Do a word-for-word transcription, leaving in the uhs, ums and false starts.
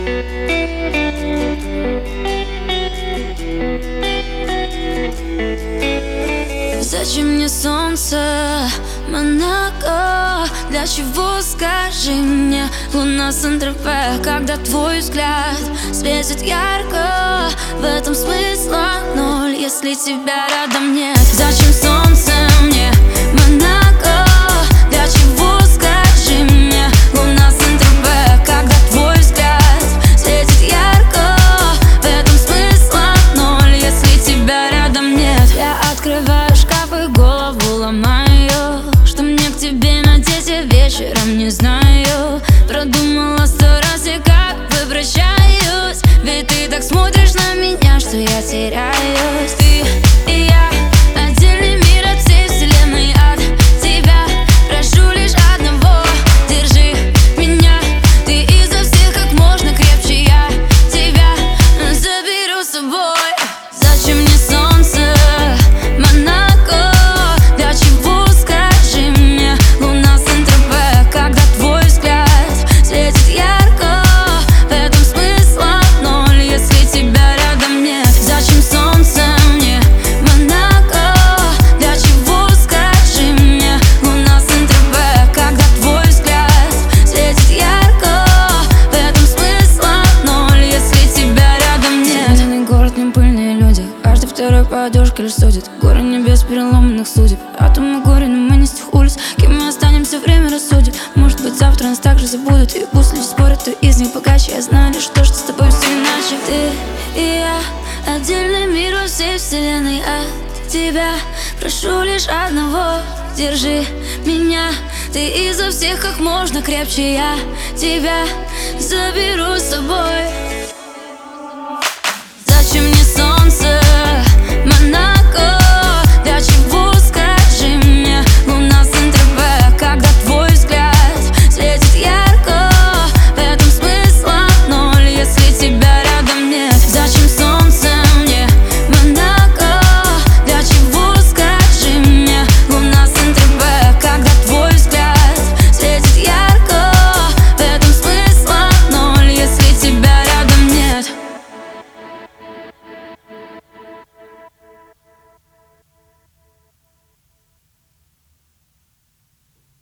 Зачем мне солнце, Монако? Для чего, скажи мне, луна Сан-Тропе? Когда твой взгляд светит ярко, в этом смысла ноль, если тебя рядом нет. Зачем солнце мне, Монако? Для чего, скажи мне, луна Сан-Тропе? Когда твой взгляд светит ярко, в этом смысла ноль, если тебя рядом нет. Я открываю шкаф и голову ломаю, что мне к тебе надеть я вечером не знаю. Продумала сто раз и как бы прощаюсь, ведь ты так смотришь на меня, что я теряюсь. Ты и я — отдельный мир от всей вселенной, от тебя прошу лишь одного: держи меня, ты изо всех как можно крепче, я тебя заберу с собой. Зачем мне солнце, Монако? Для чего, скажи мне, луна Сан-Тропе? Когда твой взгляд светит ярко, в этом смысла ноль, если тебя рядом нет. Зачем солнце мне, Монако? Для чего, скажи мне, луна Сан-Тропе? Когда твой взгляд светит ярко, в этом смысла ноль, если тебя рядом нет. Зеленый город, не пыльные люди, каждый второй по одежке лишь судит. Горы небес переломанных судеб, атомы горе, но мы не с тех улиц. Кем мы останемся, время рассудит. Может быть, завтра нас также забудут, и пусть люди спорят, то из них богаче. Я знаю лишь то, что с тобой все иначе. Ты и я — отдельный мир во всей вселенной, от тебя прошу лишь одного: держи меня, ты изо всех как можно крепче, я тебя заберу с собой.